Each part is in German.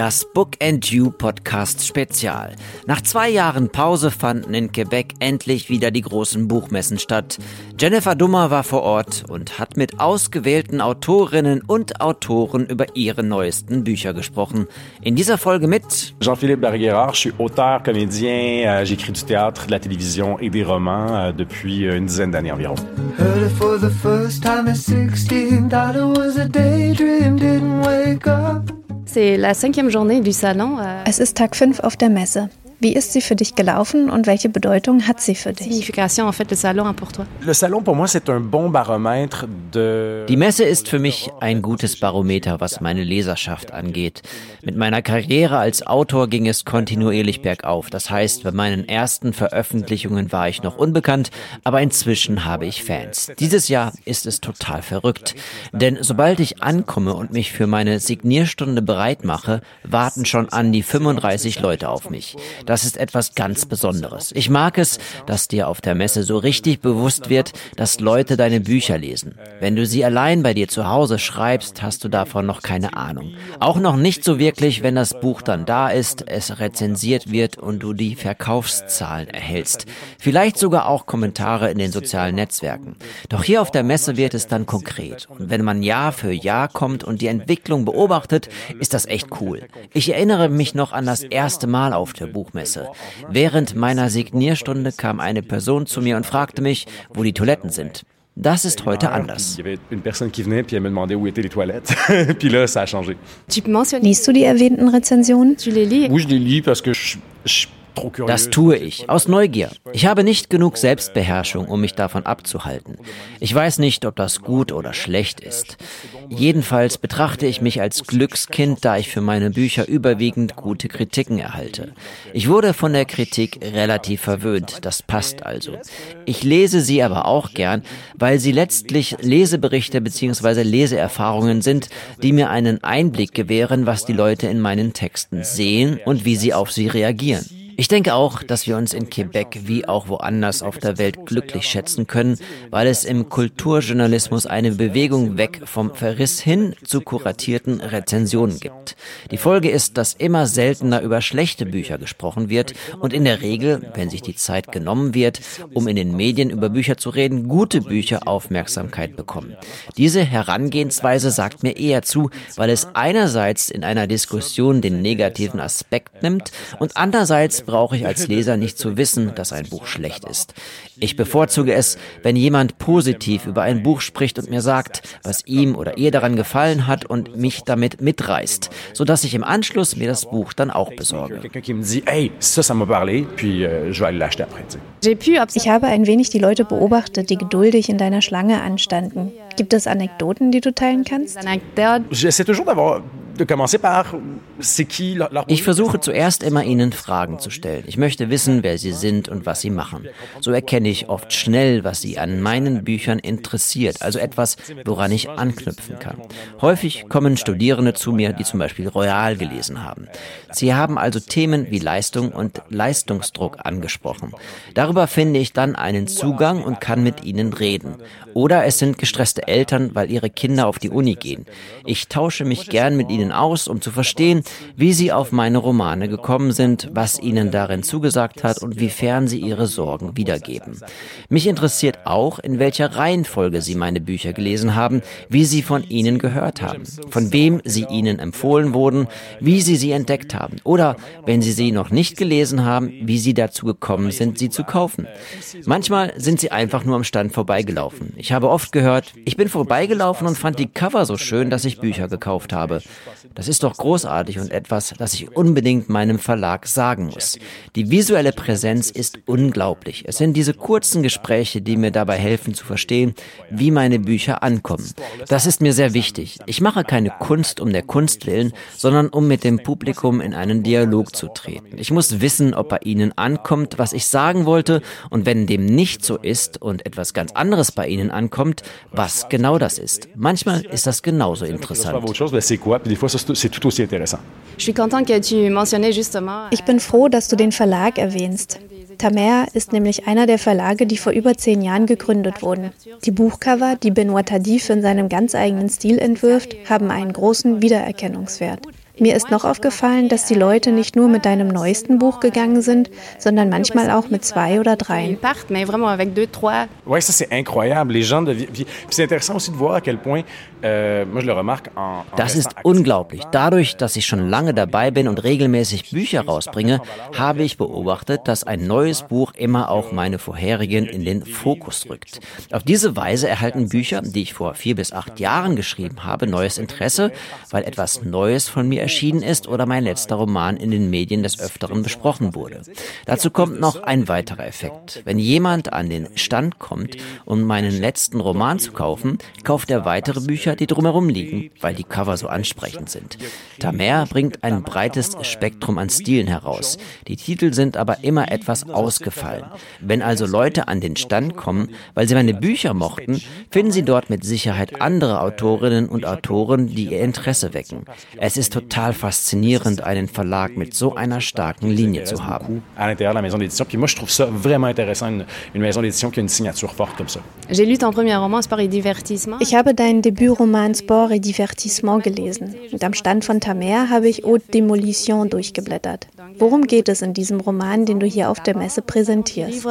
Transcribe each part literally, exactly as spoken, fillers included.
Das Book and You Podcast Spezial. Nach zwei Jahren Pause fanden in Quebec endlich wieder die großen Buchmessen statt. Jennifer Dummer war vor Ort und hat mit ausgewählten Autorinnen und Autoren über ihre neuesten Bücher gesprochen. In dieser Folge mit Jean-Philippe Barguerard, je suis auteur, comédien, j'écris du théâtre, de la télévision et des romans depuis une dizaine d'années environ. Heard it for the first time at sixteen, thought it was a daydream, didn't wake up. C'est la cinquième journée du salon. Es ist Tag fünf auf der Messe. Wie ist sie für dich gelaufen und welche Bedeutung hat sie für dich? Signification en fait le salon pour toi. Le salon pour moi c'est un bon baromètre de. Die Messe ist für mich ein gutes Barometer, was meine Leserschaft angeht. Mit meiner Karriere als Autor ging es kontinuierlich bergauf. Das heißt, bei meinen ersten Veröffentlichungen war ich noch unbekannt, aber inzwischen habe ich Fans. Dieses Jahr ist es total verrückt, denn sobald ich ankomme und mich für meine Signierstunde bereit mache, warten schon an die fünfunddreißig Leute auf mich. Das ist etwas ganz Besonderes. Ich mag es, dass dir auf der Messe so richtig bewusst wird, dass Leute deine Bücher lesen. Wenn du sie allein bei dir zu Hause schreibst, hast du davon noch keine Ahnung. Auch noch nicht so wirklich, wenn das Buch dann da ist, es rezensiert wird und du die Verkaufszahlen erhältst. Vielleicht sogar auch Kommentare in den sozialen Netzwerken. Doch hier auf der Messe wird es dann konkret. Und wenn man Jahr für Jahr kommt und die Entwicklung beobachtet, ist das echt cool. Ich erinnere mich noch an das erste Mal auf der Buchmesse. Während meiner Signierstunde kam eine Person zu mir und fragte mich, wo die Toiletten sind. Das ist heute anders. Liest du die erwähnten Rezensionen? Das tue ich, aus Neugier. Ich habe nicht genug Selbstbeherrschung, um mich davon abzuhalten. Ich weiß nicht, ob das gut oder schlecht ist. Jedenfalls betrachte ich mich als Glückskind, da ich für meine Bücher überwiegend gute Kritiken erhalte. Ich wurde von der Kritik relativ verwöhnt, das passt also. Ich lese sie aber auch gern, weil sie letztlich Leseberichte bzw. Leseerfahrungen sind, die mir einen Einblick gewähren, was die Leute in meinen Texten sehen und wie sie auf sie reagieren. Ich denke auch, dass wir uns in Quebec wie auch woanders auf der Welt glücklich schätzen können, weil es im Kulturjournalismus eine Bewegung weg vom Verriss hin zu kuratierten Rezensionen gibt. Die Folge ist, dass immer seltener über schlechte Bücher gesprochen wird und in der Regel, wenn sich die Zeit genommen wird, um in den Medien über Bücher zu reden, gute Bücher Aufmerksamkeit bekommen. Diese Herangehensweise sagt mir eher zu, weil es einerseits in einer Diskussion den negativen Aspekt nimmt und andererseits brauche ich als Leser nicht zu wissen, dass ein Buch schlecht ist. Ich bevorzuge es, wenn jemand positiv über ein Buch spricht und mir sagt, was ihm oder ihr daran gefallen hat und mich damit mitreißt, sodass ich im Anschluss mir das Buch dann auch besorge. Ich habe ein wenig die Leute beobachtet, die geduldig in deiner Schlange anstanden. Gibt es Anekdoten, die du teilen kannst? Ich versuche zuerst immer, ihnen Fragen zu stellen. Ich möchte wissen, wer sie sind und was sie machen. So erkenne ich oft schnell, was sie an meinen Büchern interessiert, also etwas, woran ich anknüpfen kann. Häufig kommen Studierende zu mir, die zum Beispiel Royal gelesen haben. Sie haben also Themen wie Leistung und Leistungsdruck angesprochen. Darüber finde ich dann einen Zugang und kann mit ihnen reden. Oder es sind gestresste Eltern, weil ihre Kinder auf die Uni gehen. Ich tausche mich gern mit ihnen aus, um zu verstehen, wie sie auf meine Romane gekommen sind, was ihnen darin zugesagt hat und wiefern sie ihre Sorgen wiedergeben. Mich interessiert auch, in welcher Reihenfolge sie meine Bücher gelesen haben, wie sie von ihnen gehört haben, von wem sie ihnen empfohlen wurden, wie sie sie entdeckt haben oder, wenn sie sie noch nicht gelesen haben, wie sie dazu gekommen sind, sie zu kaufen. Manchmal sind sie einfach nur am Stand vorbeigelaufen. Ich habe oft gehört, ich bin vorbeigelaufen und fand die Cover so schön, dass ich Bücher gekauft habe. Das ist doch großartig und etwas, das ich unbedingt meinem Verlag sagen muss. Die visuelle Präsenz ist unglaublich. Es sind diese kurzen Gespräche, die mir dabei helfen zu verstehen, wie meine Bücher ankommen. Das ist mir sehr wichtig. Ich mache keine Kunst um der Kunst willen, sondern um mit dem Publikum in einen Dialog zu treten. Ich muss wissen, ob bei ihnen ankommt, was ich sagen wollte, und wenn dem nicht so ist und etwas ganz anderes bei ihnen ankommt, was genau das ist. Manchmal ist das genauso interessant. Ich bin froh, dass du den Verlag erwähnst. Tamer ist nämlich einer der Verlage, die vor über zehn Jahren gegründet wurden. Die Buchcover, die Benoît Tardif in seinem ganz eigenen Stil entwirft, haben einen großen Wiedererkennungswert. Mir ist noch aufgefallen, dass die Leute nicht nur mit deinem neuesten Buch gegangen sind, sondern manchmal auch mit zwei oder dreien. Oui, ça c'est incroyable. Les gens deviennent. Puis c'est intéressant aussi de voir à quel point, euh, moi je le remarque en. Das ist unglaublich. Dadurch, dass ich schon lange dabei bin und regelmäßig Bücher rausbringe, habe ich beobachtet, dass ein neues Buch immer auch meine vorherigen in den Fokus rückt. Auf diese Weise erhalten Bücher, die ich vor vier bis acht Jahren geschrieben habe, neues Interesse, weil etwas Neues von mir erschienen ist oder mein letzter Roman in den Medien des Öfteren besprochen wurde. Dazu kommt noch ein weiterer Effekt. Wenn jemand an den Stand kommt, um meinen letzten Roman zu kaufen, kauft er weitere Bücher, die drumherum liegen, weil die Cover so ansprechend sind. Tamer bringt ein breites Spektrum an Stilen heraus. Die Titel sind aber immer etwas ausgefallen. Wenn also Leute an den Stand kommen, weil sie meine Bücher mochten, finden sie dort mit Sicherheit andere Autorinnen und Autoren, die ihr Interesse wecken. Es ist total faszinierend, einen Verlag mit so einer starken Linie zu haben. Ich habe deinen Debütroman Sport et Divertissement gelesen und am Stand von Tamer habe ich Haute Démolition durchgeblättert. Worum geht es in diesem Roman, den du hier auf der Messe präsentierst?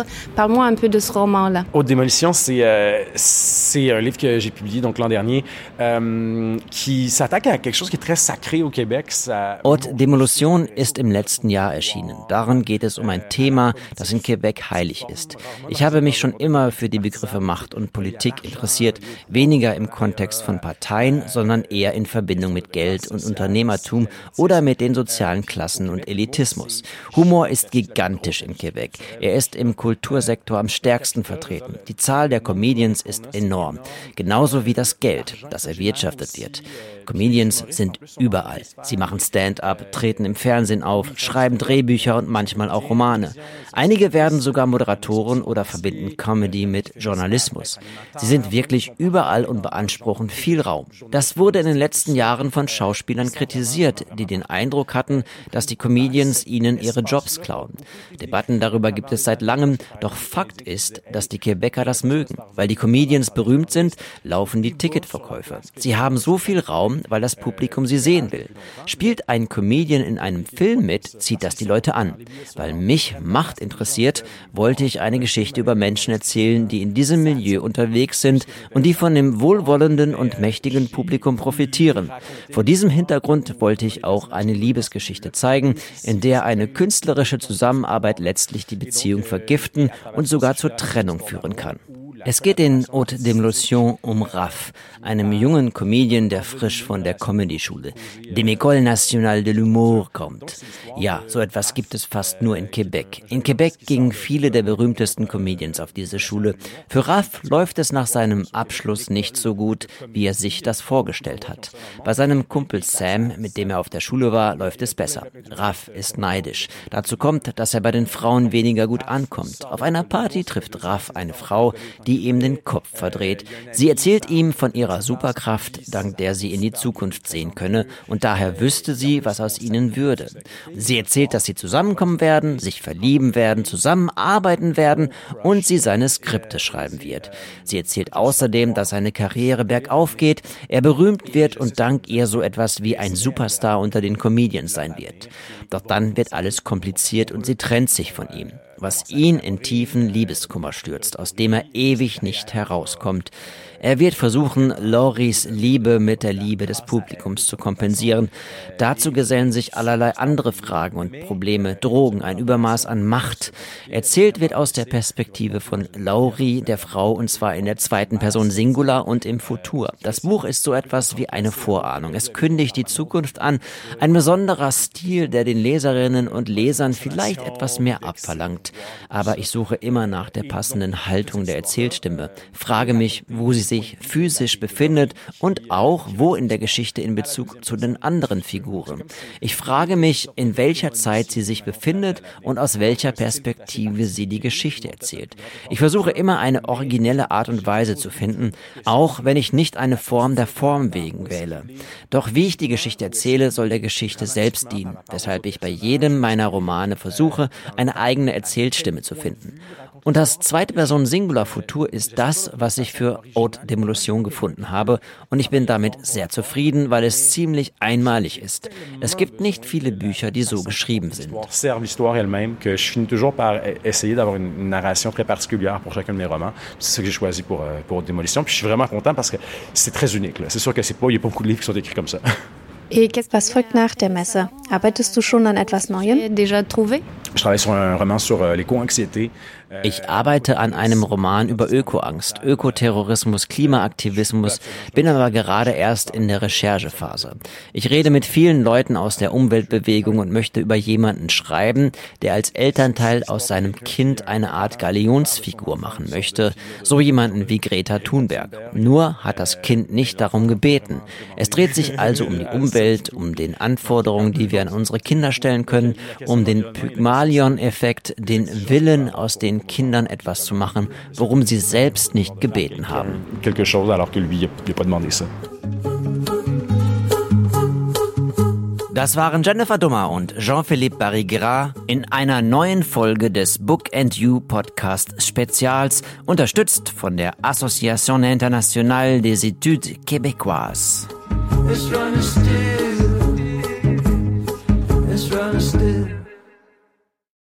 Haute Démolition, c'est euh, c'est un livre que j'ai publié donc l'an dernier, euh, qui s'attaque à quelque chose qui est très sacré au Québec. Haute Démolition ist im letzten Jahr erschienen. Darin geht es um ein Thema, das in Quebec heilig ist. Ich habe mich schon immer für die Begriffe Macht und Politik interessiert, weniger im Kontext von Parteien, sondern eher in Verbindung mit Geld und Unternehmertum oder mit den sozialen Klassen und Elitismus. Humor ist gigantisch in Quebec. Er ist im Kultursektor am stärksten vertreten. Die Zahl der Comedians ist enorm. Genauso wie das Geld, das erwirtschaftet wird. Comedians sind überall. Sie machen Stand-up, treten im Fernsehen auf, schreiben Drehbücher und manchmal auch Romane. Einige werden sogar Moderatoren oder verbinden Comedy mit Journalismus. Sie sind wirklich überall und beanspruchen viel Raum. Das wurde in den letzten Jahren von Schauspielern kritisiert, die den Eindruck hatten, dass die Comedians ihnen ihre Jobs klauen. Debatten darüber gibt es seit langem, doch Fakt ist, dass die Quebecer das mögen. Weil die Comedians berühmt sind, laufen die Ticketverkäufe. Sie haben so viel Raum, weil das Publikum sie sehen will. Spielt ein Comedian in einem Film mit, zieht das die Leute an. Weil mich Macht interessiert, wollte ich eine Geschichte über Menschen erzählen, die in diesem Milieu unterwegs sind und die von dem wohlwollenden und mächtigen Publikum profitieren. Vor diesem Hintergrund wollte ich auch eine Liebesgeschichte zeigen, in der eine künstlerische Zusammenarbeit letztlich die Beziehung vergiften und sogar zur Trennung führen kann. Es geht in Haute Démolition um Raph, einem jungen Comedian, der frisch von der Comedy-Schule, dem École Nationale de l'Humour, kommt. Ja, so etwas gibt es fast nur in Quebec. In Quebec gingen viele der berühmtesten Comedians auf diese Schule. Für Raph läuft es nach seinem Abschluss nicht so gut, wie er sich das vorgestellt hat. Bei seinem Kumpel Sam, mit dem er auf der Schule war, läuft es besser. Raph ist neidisch. Dazu kommt, dass er bei den Frauen weniger gut ankommt. Auf einer Party trifft Raph eine Frau, die die ihm den Kopf verdreht. Sie erzählt ihm von ihrer Superkraft, dank der sie in die Zukunft sehen könne und daher wüsste sie, was aus ihnen würde. Sie erzählt, dass sie zusammenkommen werden, sich verlieben werden, zusammenarbeiten werden und sie seine Skripte schreiben wird. Sie erzählt außerdem, dass seine Karriere bergauf geht, er berühmt wird und dank ihr so etwas wie ein Superstar unter den Comedians sein wird. Doch dann wird alles kompliziert und sie trennt sich von ihm, was ihn in tiefen Liebeskummer stürzt, aus dem er ewig nicht herauskommt. Er wird versuchen, Lauries Liebe mit der Liebe des Publikums zu kompensieren. Dazu gesellen sich allerlei andere Fragen und Probleme, Drogen, ein Übermaß an Macht. Erzählt wird aus der Perspektive von Laurie, der Frau, und zwar in der zweiten Person Singular und im Futur. Das Buch ist so etwas wie eine Vorahnung. Es kündigt die Zukunft an. Ein besonderer Stil, der den Leserinnen und Lesern vielleicht etwas mehr abverlangt. Aber ich suche immer nach der passenden Haltung der Erzählstimme. Frage mich, wo sie sich physisch befindet und auch, wo in der Geschichte in Bezug zu den anderen Figuren. Ich frage mich, in welcher Zeit sie sich befindet und aus welcher Perspektive sie die Geschichte erzählt. Ich versuche immer eine originelle Art und Weise zu finden, auch wenn ich nicht eine Form der Form wegen wähle. Doch wie ich die Geschichte erzähle, soll der Geschichte selbst dienen, weshalb ich bei jedem meiner Romane versuche, eine eigene Erzählstimme zu finden. Und das zweite Person Singular Futur ist das, was ich für Haute Démolition gefunden habe. Und ich bin damit sehr zufrieden, weil es ziemlich einmalig ist. Es gibt nicht viele Bücher, die so geschrieben sind. Serve l'histoire elle-même, que je finis toujours par essayer d'avoir une narration très particulière pour chacun de mes romans. C'est ça que j'ai choisi pour, pour Haute Démolition. Puis je suis vraiment content parce que c'est très unique. Là. C'est sûr que c'est pas, il y a pas beaucoup de livres qui sont écrits comme ça. Was folgt nach der Messe? Arbeitest du schon an etwas Neuem? Déjà trouvé? Je travaille sur un roman sur l'éco-anxiété. Ich arbeite an einem Roman über Ökoangst, Ökoterrorismus, Klimaaktivismus, bin aber gerade erst in der Recherchephase. Ich rede mit vielen Leuten aus der Umweltbewegung und möchte über jemanden schreiben, der als Elternteil aus seinem Kind eine Art Galionsfigur machen möchte, so jemanden wie Greta Thunberg. Nur hat das Kind nicht darum gebeten. Es dreht sich also um die Umwelt, um den Anforderungen, die wir an unsere Kinder stellen können, um den Pygmalion-Effekt, den Willen, aus den Kindern etwas zu machen, worum sie selbst nicht gebeten haben. Das waren Jennifer Dummer und Jean-Philippe Barry-Guerrat in einer neuen Folge des Book and You Podcast Spezials, unterstützt von der Association Internationale des Études Québécoises. It's running still. It's running still.